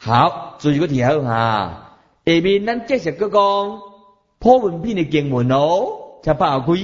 好，注意个听好哈。下面咱继续个讲普文品的经文哦，才拍开。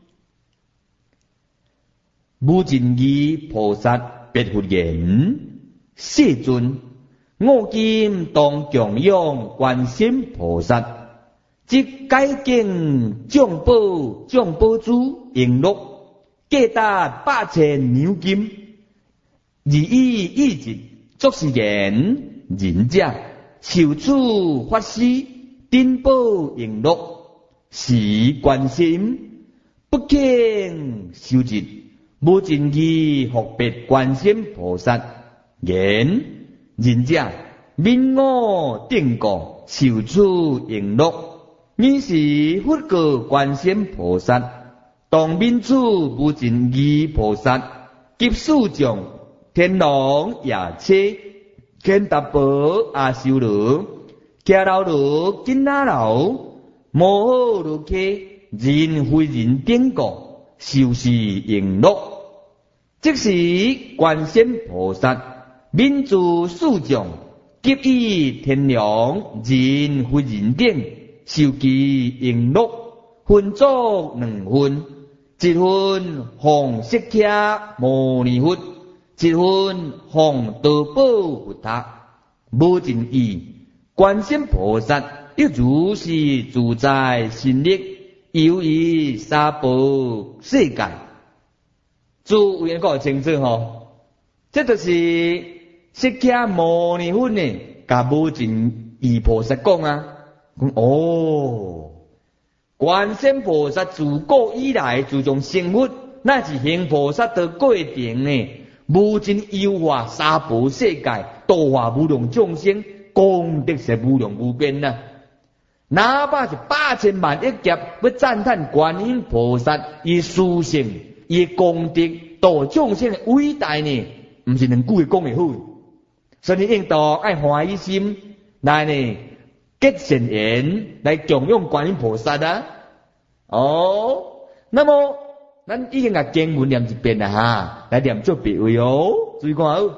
无尽意菩萨别佛言：世尊，我今当供养观世音菩萨，即解经众宝珠璎珞，价达8,000两金。而以意志，作是言：仁者求取法师珍宝璎珞，是观世音不肯收集。无尽意复别观世音菩萨言：仁者免我定过求取璎珞，你是佛告观世音菩萨，当免取无尽意菩萨，及数众天龙夜车见达宝阿修罗，家老罗金那老，摩诃罗伽，人非人等国。修是璎珞，即是观世音菩萨免诸数众，及以天龙人非人等受其璎珞，分作2份，一份奉释迦牟尼佛，一份奉道宝佛塔。无尽意观世音菩萨亦如是自在心力，游于三宝世界。诸位讲清楚吼，这就是释迦牟尼佛呢，甲无尽意菩萨讲啊，讲哦，观世音菩萨自古以来自从成佛，乃是行菩萨的过程呢，无尽优化三宝世界，度化无量众生，功德是无量无边呐。哪怕是8000万亿劫，要赞叹观音菩萨以殊胜、以功德度众生的伟大呢，不是两句讲会好。所以应当爱欢喜心来呢结善缘，来供养观音菩萨啊。哦，那么咱已经把经文念一遍了哈，来念做别位哦，注意看好。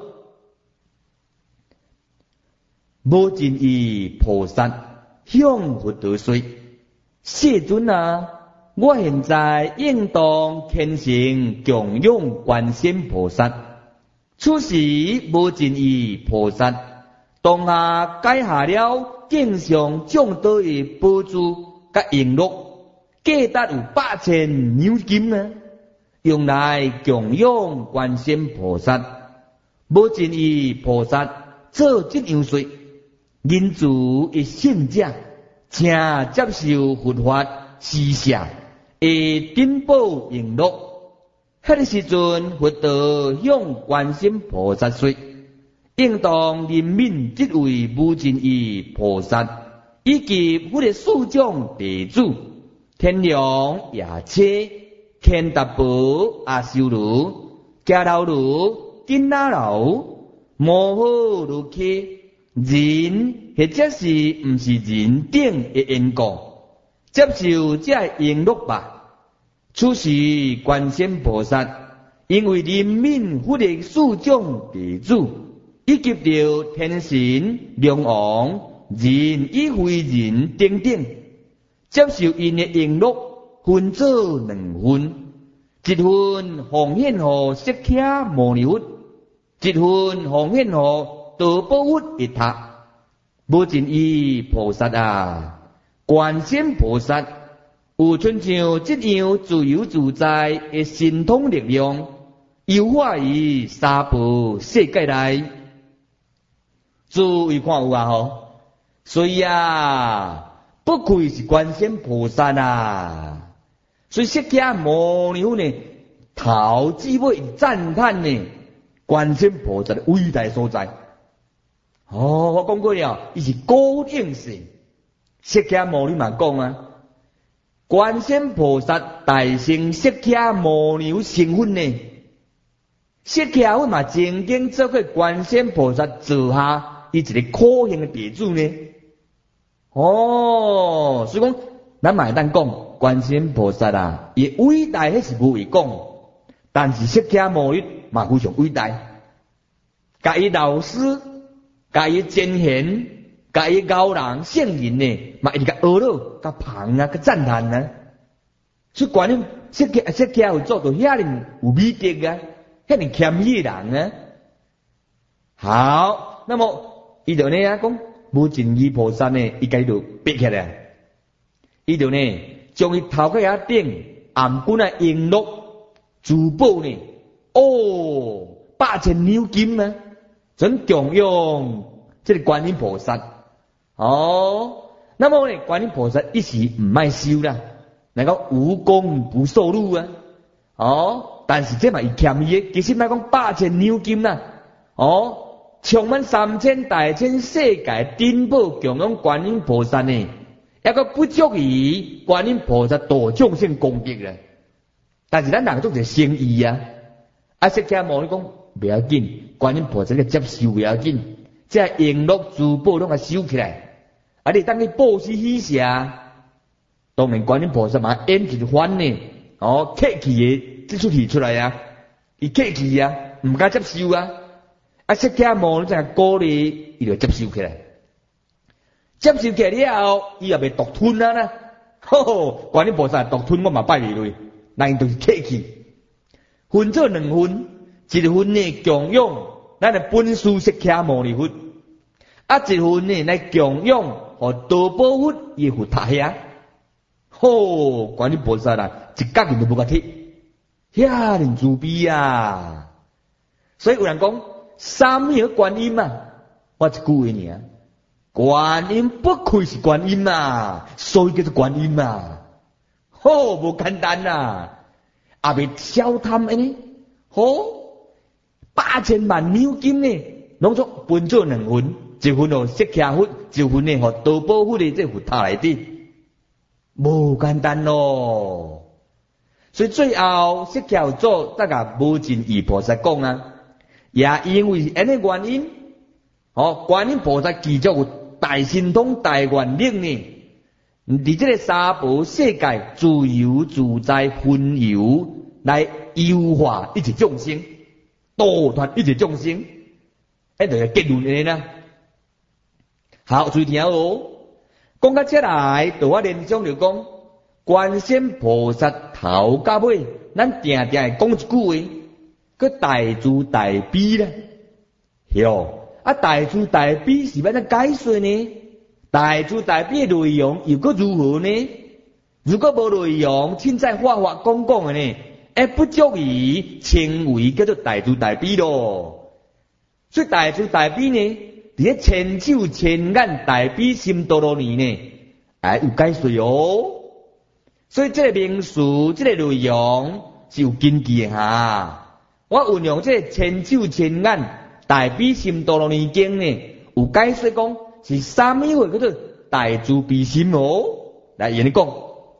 无尽意菩萨向佛陀说：世尊啊，我现在应当虔诚供养观世音菩萨。此时无尽意菩萨当下解下了经上众多的宝珠甲璎珞，价达有8000两金呢，用来供养观世音菩萨。无尽意菩萨做这样说：人主一圣者，请接受佛法施舍的珍宝璎珞。迄个时阵，佛陀向观世音菩萨说：应当怜悯这位无尽意菩萨，以及佛的四种弟子天龙夜车乾达宝阿修罗迦楼罗金那老摩诃罗伽，人或者是毋是人等的缘故，接受这璎珞吧。此时观世音菩萨因为怜悯佛的四种弟子，以及着天神、龙王、人与非人等等，接受因的璎珞，分做2份，一份奉献予释迦牟尼佛，一份奉献予道宝佛一塔。无尽意菩萨啊，观世音菩萨有亲像这样自由自在的神通力量，游化于三宝世界内。诸位看有啊吼，所以啊，不愧是观世音菩萨啊。所以释迦牟尼佛呢，头至尾赞叹呢观世音菩萨的伟大所在。哦，我讲过了，伊是高应性。释迦牟尼嘛讲啊，观世音菩萨大乘释迦牟尼佛成分呢，释迦佛嘛曾经做过观世音菩萨座下伊一个可行的弟子呢。哦，所以讲咱嘛会当讲观世音菩萨啊，伊伟大迄是无为讲，但是释迦牟尼嘛非常伟大，甲伊老师甲伊真贤，甲伊高人圣人呢，嘛一直甲学了，甲捧啊，甲赞叹啊。所以观音释迦有做到遐尼有美德啊，遐尼谦虚人啊。好，那么伊就呢啊讲，无尽意菩萨呢，伊家就逼起来，伊就呢将伊头壳遐顶颔棍啊璎珞珠宝呢，8,000两金啊，准供养这个观音菩萨。那么呢，观音菩萨一时唔卖收啦，能够无功不受禄啊。但是这嘛伊欠伊的，其实卖讲8,000两金啦。充满3000大千世界珍宝供养观音菩萨呢，抑个不足以观音菩萨度众生功德啦。但是咱人做者生意啊，释迦牟尼讲不要紧，观音菩萨个接受不要紧，这璎珞珠宝拢个收起来。你当你布施喜舍，当然观音菩萨嘛演一番呢，客气的这出题出来啊，伊客气啊，唔敢接受啊。释迦牟尼就鼓励伊就接受起来，接受起来了后，伊也袂独吞啊啦。观音菩萨独吞我嘛拜袂落，那因就是客气。分做2份，一份呢供养咱的本师释迦牟尼佛，一份呢来供养和多宝佛伊佛塔遐。观音菩萨啦，一角钱都无甲摕，遐尼慈悲啊！所以有人讲。三名观音啊，我一句话尔，观音不愧是观音啊，所以叫做观音啊。无简单啊，也袂小贪安尼。8,000万两金呢，拢做分做2份，一份哦释迦佛，一份呢互多宝佛的这佛塔内底，无简单咯。所以最后释迦祖大家无尽意菩萨讲啊。也因为安尼原因，观音菩萨继续有大神通、大愿力呢，伫这个三宝世界自由自在分游来优化一切众生，度脱一切众生，就是结论的呢。好，注意听哦。讲到这来，就我联想就讲，观世菩萨头到尾，咱定定会讲一句话。个大慈大悲啦，大慈大悲是要怎解说呢？大慈大悲的内容又个如何呢？如果无内容，凊彩话讲的呢，不足以称为叫做大慈大悲咯。所以大慈大悲呢，伫咧千手千眼大悲心陀罗尼呢，有解说哦。所以这个名词，这个内容是有根据的哈。我运用这千手千眼大悲心陀罗尼经呢，有解说讲是啥物话叫做大慈悲心哦。来，原来讲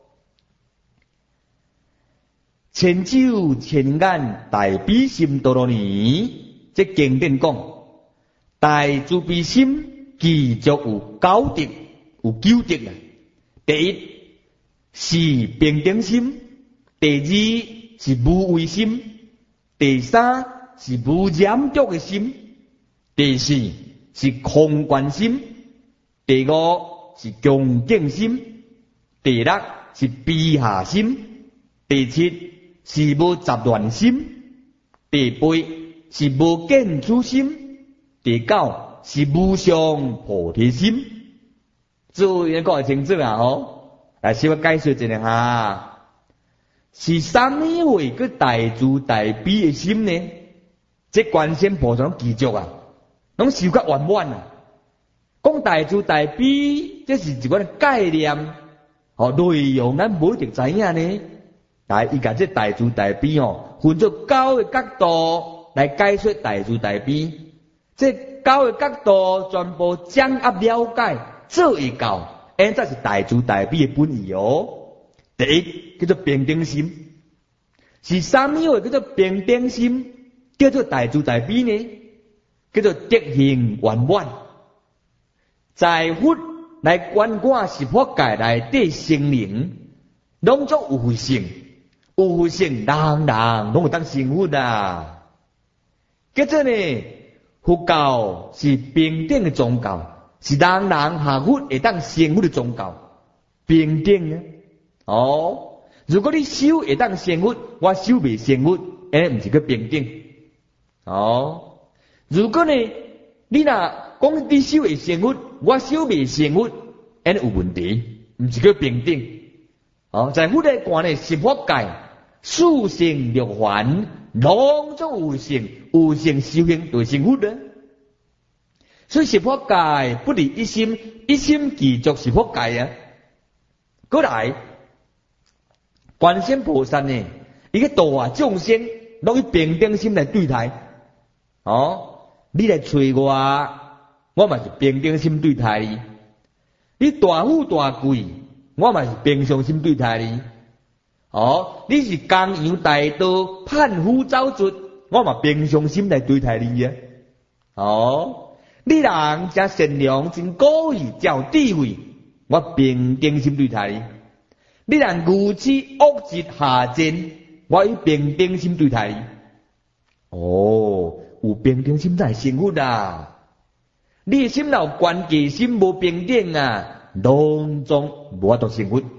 千手千眼大悲心陀罗尼，这经典讲大慈悲心继续有9德，有9德啊。第一是平等心，第二是无畏心。第三是无染着的心，第四是空观心，第五是恭敬心，第六是悲下心，第七是无杂乱心，第八是无见取心，第九是无上菩提心。注意讲清楚啊！来，稍微解说一下哈。是啥物话个大慈大悲的心呢？这观世菩萨拢记住啊，拢受较圆满啊。讲大慈大悲，这是一个概念，内容咱无一定知影呢。但伊甲这大慈大悲分做9个角度来解说大慈大悲。这9个角度全部掌握了解，做会到，这才是大慈大悲的本意哦。第一叫做平等心，是啥物话叫做平等心？叫做大慈大悲呢？叫做德行圆满，在佛来观看十法界内底生灵，拢做有佛性，有佛性，人人拢有当成佛啊。叫做呢， 佛教是平等的宗教，是人人下佛会当成佛的宗教，平等啊！哦，如果你修会当成佛，我修未成佛，安尼唔是个平等。哦，如果呢，你若讲你修会成佛，我修未成佛，安尼有问题，唔是个平等。哦，在佛的观呢，十法界，四圣六凡，拢总有性，有性修行就成佛了。所以十法界不离一心，一心具足十法界啊。过来，观世菩萨呢，伊个度化众生，拢以平等心来对待。哦，你来找我，我嘛是平等心对待你。你大富大贵，我嘛是平常心对待你。哦，你是江洋大盗、叛虎走卒，我嘛平常心来对待你啊。哦，你人真善良、真高义、真有智慧，我平等心对待你。你人愚痴、恶疾下贱，我以平等心对待你。哦，有平等心才成佛啊！你心若有关戒心无平等啊，拢总无法度成佛。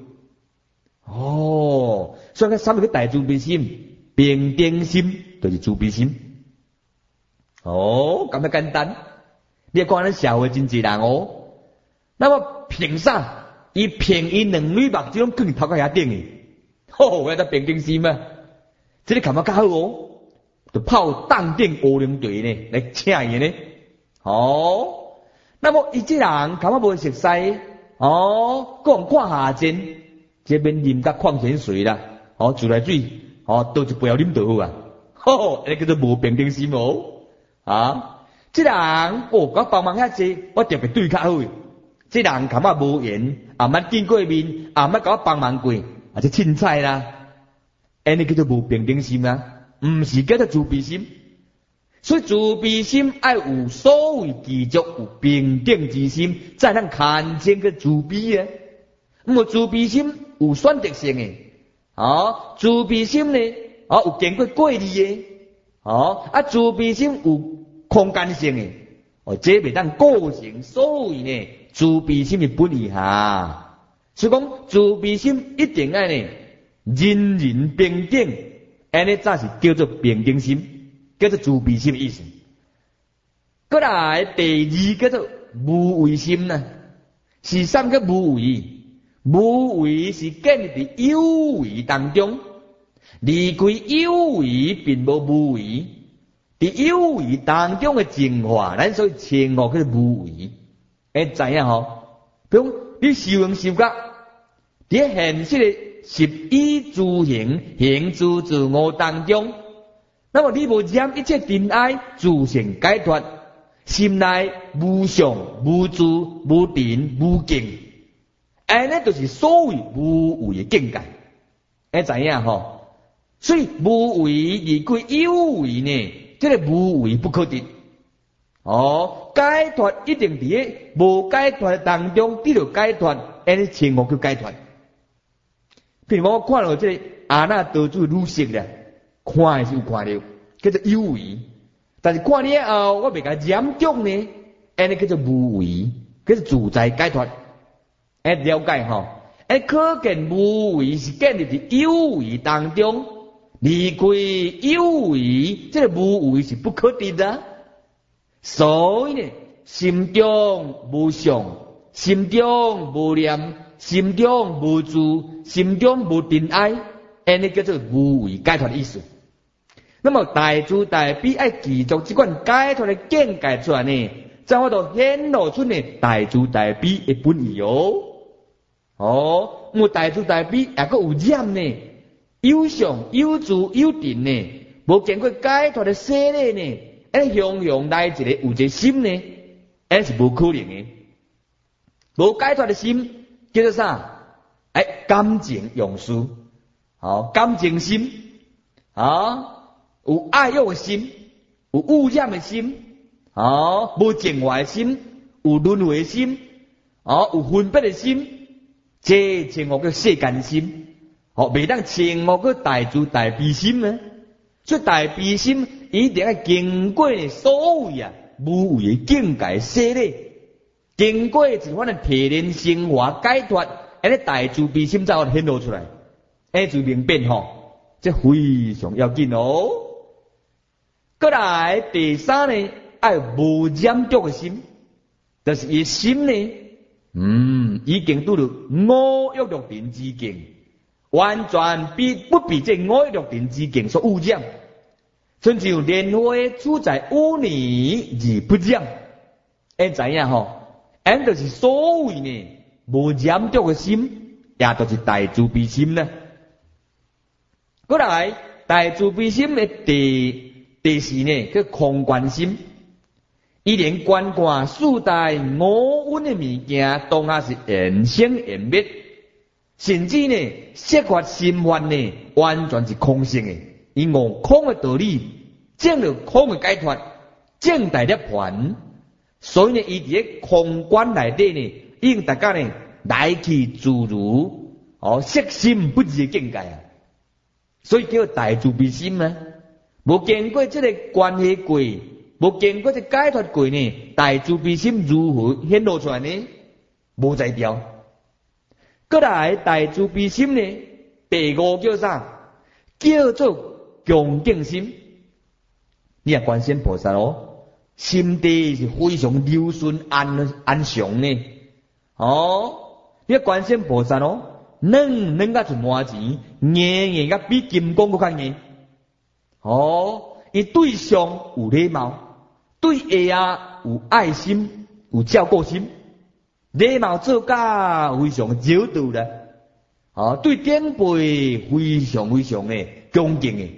哦，所以什么叫大慈悲心？平等心就是慈悲心。哦，咁样简单。你看咱社会真济人哦，那么凭啥？伊凭伊两女目睭拢放头壳遐顶去，吼，我得平等心啊！这个感觉较好哦。就泡当顶乌龙队呢，来请伊呢。哦，那么伊这人感觉无熟悉，哦，讲看下贱，这边啉甲矿泉水啦，哦，自来水，哦，倒一杯啉就好啊。吼，那叫做无平等心哦。啊，这人哦，我帮忙遐济，我特别对较好。这人感觉无缘，也捌见过面，也捌甲我帮忙过，啊，这凊彩啦，安尼叫做无平等心啊。唔是叫做慈悲心，所以慈悲心要有所谓具足有平等之心，才能看见个慈悲啊。咁么慈悲心有选择性嘅，哦，慈悲心呢，哦有经过过滤嘅，哦，啊慈悲心有空间性嘅，哦，这袂当构成所谓呢慈悲心嘅本意哈。所以讲慈悲心一定要呢人人平等。安尼才是叫做平等心，叫做慈悲心的意思。过来第二叫做无为心呢，是三个无为。无为是建立在有为当中，离开有为并无无为。在有为当中的净化，咱所以称呼叫做无为。知影吼？比如你修行修甲，伫现实的十依诸行，行诸自我当中，那么你无染一切尘埃，自性解脱，心内无常、无住、无定、无境，安尼就是所谓无为的境界。知影吼？所以无为离开有为呢，这个无为不可得。哦，解脱一定伫无解脱当中得到解脱，安尼称呼叫解脱。譬如我看到这个阿那多主女色啦，看的是有看到，叫做有为；但是看了后，我未甲染中呢，安尼叫做无为，叫做自在解脱。了解吼？可见无为是建立在有为当中，离开有为，这个无为是不可得的。所以呢，心中无想，心中无念。心中无住，心中无尘埃，安尼叫做无为解脱的意思。那么大慈大悲爱记住这款解脱的境界出来呢，才会到显露出呢大慈大悲的本意哦。哦，我大慈大悲也个有染呢，有想有住有定呢，无经过解脱的洗礼呢，安向向来一个有一个心呢，安是无可能的。无解脱的心。叫做啥？感情用事，感情心，有爱欲的心，有污染的心，无净化的心，有轮回的心，有分别的心，这称呼叫世间心，未当称呼叫大慈大悲心呢。所以大悲心一定要经过所谓无为的境界洗礼，经过一番的提炼升华解脱，安尼大慈悲心才会显露出来，安就明变吼，这非常要紧哦。过来第三呢，爱无染着的心，就是伊心呢，已经拄着五欲六尘之境，完全不比这五欲六尘之境所污染。亲像莲花处在污泥而不染，安知影吼？安就是所谓呢无染着的心，也就是大慈悲心呢。过来大慈悲心的第四呢，叫空观心。伊连观看四大五蕴的物件，当下是缘生缘灭，甚至呢色法心法呢，完全是空性的。伊悟空的道理，证了空的解脱，证大涅槃。所以呢，伊伫个空观内底呢，应大家呢来去自如，色心不二的境界啊。所以叫大慈悲心啊。无经过这个关系过，无经过这解脱过呢，大慈悲心如何显露出来呢？无在调。过来大慈悲心呢，第五叫啥？叫做恭敬心。你看观世音菩萨心地是非常柔顺安详呢。你看观世音菩萨软甲像麻钱，硬甲比金刚搁较硬。伊对上有礼貌，对下有爱心，有照顾心，礼貌做甲非常少度啦。对长辈非常的恭敬的。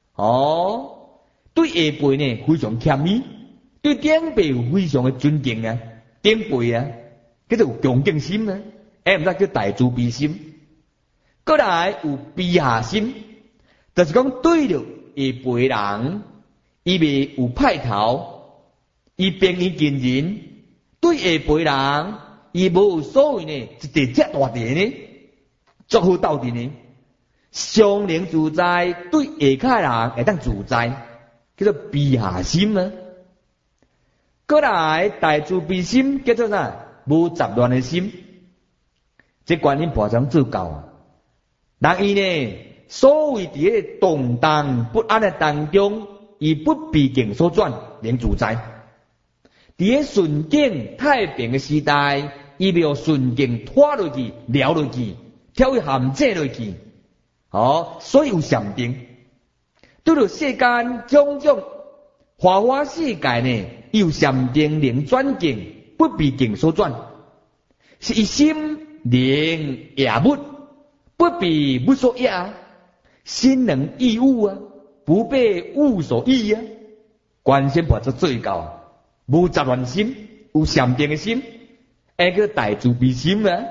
对下辈呢非常谦虚，对长辈非常的尊敬啊，长辈啊，叫做有恭敬心啊，毋知叫大慈悲心。过来有悲下心，就是讲对着下辈人，伊未有派头，伊平易近人；对下辈人，伊无有所谓呢一地遮大地呢，足好斗阵呢，上能自在，对下骹人会当自在。叫做悲下心啊。过来大慈悲心叫做啥？无杂乱的心。这观音菩萨做到啊。人伊呢，所谓伫个动荡不安的当中，伊不毕竟所转，能自在。伫个顺境太平的时代，伊没有顺境拖落去、撩落去、跳去陷阱落去，所以有禅定。对着世间种种花花世界呢，有禅定能转境，不必境所转，是一心能也物，不必物所压，心能易物啊，不被物所役啊。观世音菩萨最高，无杂乱心，有禅定的心，那个大慈悲心啊。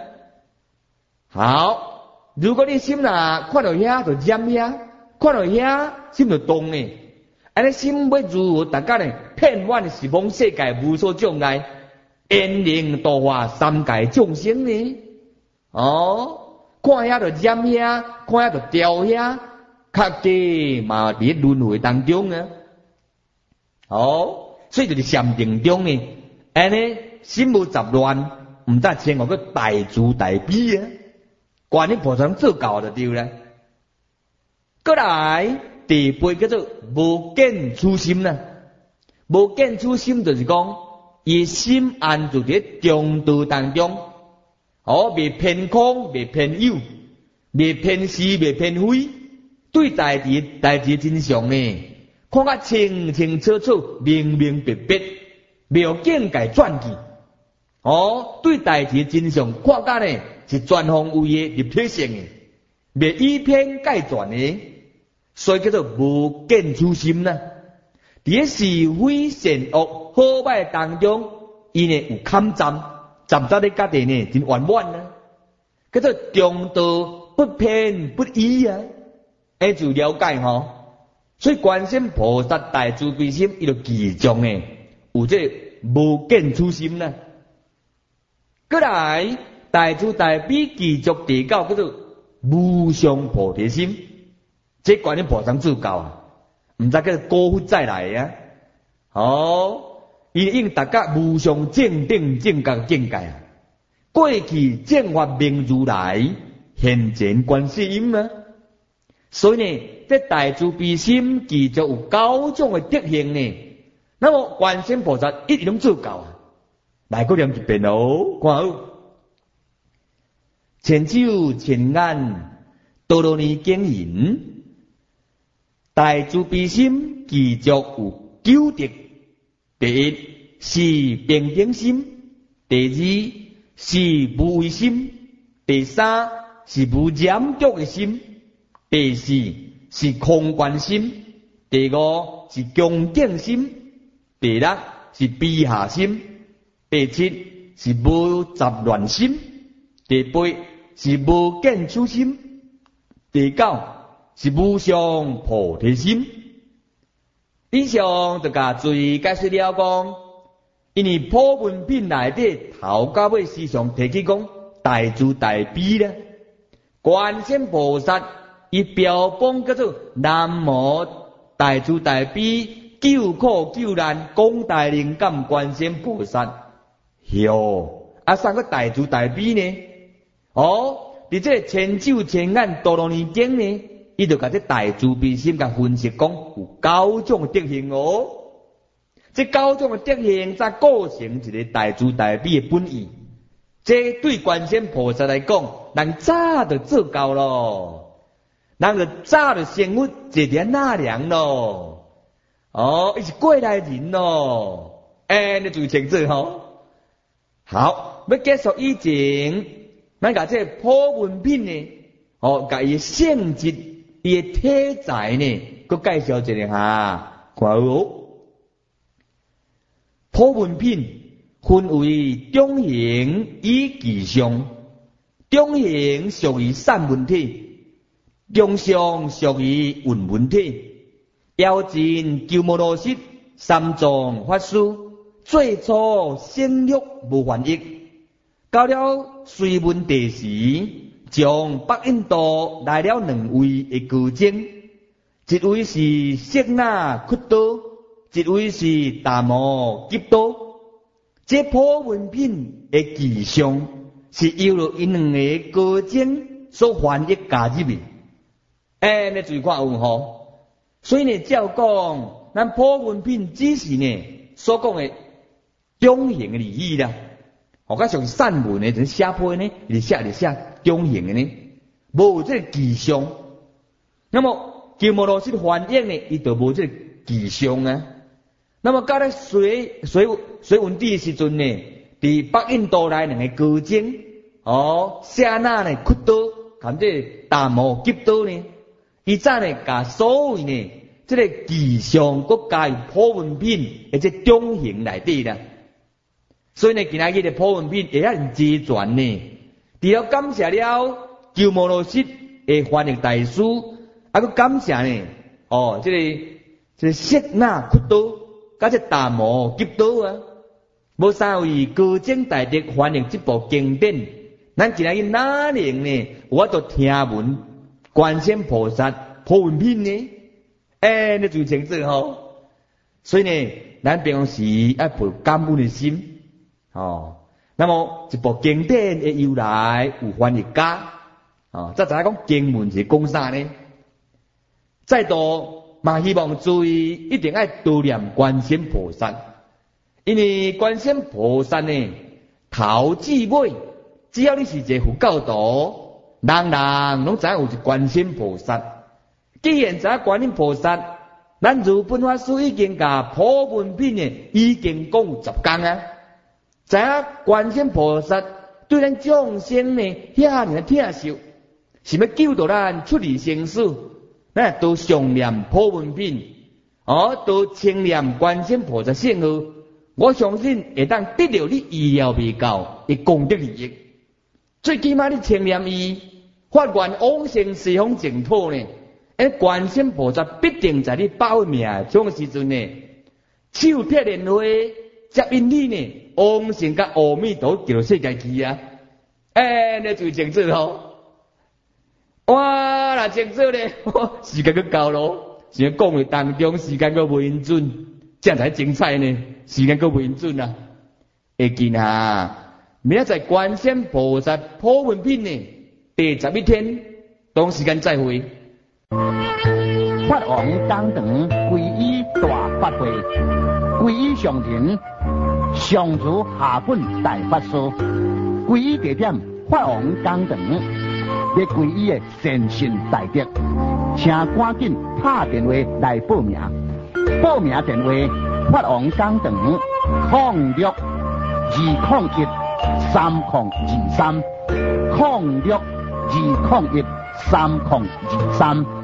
好，如果你心看到遐就染遐。看到遐心就动呢，安尼心要如何？大家呢遍满十方世界无所障碍，愿能度化三界众生呢？看遐就染遐，看遐就掉遐，较计嘛伫轮回当中啊。所以就是禅定中呢，安尼心无杂乱，毋则称我个大慈大悲啊。观音菩萨做到就对啦。过来第八叫做无见初心啦。无见初心就是讲，伊心安住伫中道当中，未偏空，未偏有，未偏是，未偏非，对代志真相呢，看甲清清楚楚、明明白白，没有境界转去。对代志真相看甲呢是全方位的立体性的，未以偏概全的。所以叫做无见初心啦。伫个是非善恶好歹当中，伊呢有勘站，站在你家己呢真圆满啦。叫做中道不偏不倚啊，就了解吼。所以观世音菩萨大慈悲心，伊就其中呢有这无见初心啦。过来大慈大悲继续第九叫做无上菩提心。这观音菩萨做到啊，毋知叫高佛再来啊。 伊应达到无上正等正觉境界啊！过去正法明如来，现前观世音啊！所以呢，这大慈悲心其实有9种的德行呢。那么观世音菩萨一直拢做到啊！来过念一遍哦，看好。千手千眼多罗尼经营，大慈悲心其实有9德。第一是平等心，第二是无为心，第三是无染著的心，第四是空观心，第五是恭敬心，第六是悲下心，第七是无杂乱心，第八是无见取心，第9是无上菩提心。以上就甲最解释了讲，因为普文品内底头到尾时常提起讲大慈大悲咧，观世音菩萨伊标榜叫做南无大慈大悲救苦救难广大灵感观世音菩萨。哟，三个大慈大悲呢？伫这千手千眼多罗尼经呢？伊就甲这大慈悲心甲分析讲有9种德行哦，这9种德行才构成一个大慈大悲的本意。这对观世音菩萨来讲，人早就做到咯，人就早就生活一点纳凉咯。伊是过来人咯，你最清楚吼。好，要结束以前，咱甲这普文品呢，甲伊性质。伊的体裁呢，佮介绍一下哈，看哦。普文品分为中型以其上，中型属于散文体，中上属于韵文体。妖精鸠摩罗什三藏法师最初省略无翻译，到了隋文帝时。从北印度来了2位的高僧，一位是色那屈多，一位是达摩吉多。这普文品的奇相是由了因2个高僧所翻译加入的。你注意看有吼？所以呢，照讲，咱普文品只是呢所讲的中型的利益啦。较像散文的，就是写批呢，是写中型的呢，无这个奇相。那么鸠摩罗什翻译呢，伊就无这个奇相啊。那么到咧隋文帝时阵呢，伫北印度来2个高僧，舍那呢屈多，含这达摩吉多呢，伊早呢甲所谓呢，这个奇相佮加入普文品，而且中型内底啦。所以呢，今仔日的普文品会遐齐全呢。除了感谢了鸠摩罗什的翻译大师，还佮感谢呢，这个色那屈多，甲这达摩吉多啊，无3位高僧大德翻译这部经典。咱今仔日哪能呢？我都听闻观世音菩萨普文品呢？你最清楚吼。所以呢，咱平常时要抱感恩的心。那么一部经典的由来有翻译家，再知影讲经文是讲啥呢？再度嘛希望注意，一定要多念观世音菩萨，因为观世音菩萨呢，头至尾，只要你是一个佛教徒，人人拢知影有一观世音菩萨。既然知影观世音菩萨，咱如本法师已经甲普文品呢，已经讲有10讲啊。知影观世音菩萨对咱众生呢遐尔疼惜，是要救度咱出离生死，咱都常念普文品，都称念观世音菩萨圣号，我相信会当得到你意料未到的功德利益。最起码你称念伊，发愿往生西方净土呢，观世音菩萨必定在你保命中时阵呢，手贴莲花。接引你呢，往生甲阿弥陀佛世界去啊！你最清楚吼。哇，若清楚咧，时间佮到咯。像讲的当中，时间佮袂准， 这样才精彩呢。时间够不准啊！会记啊，明仔载观世音菩萨普门品呢，第11天，同时间再会。 法王讲堂皈依大法会，皈依上人上主下本大法师，皈依地点法王讲堂，要皈依的善信大德，请赶紧打电话来报名。报名电话：法王讲堂06201330230620133023。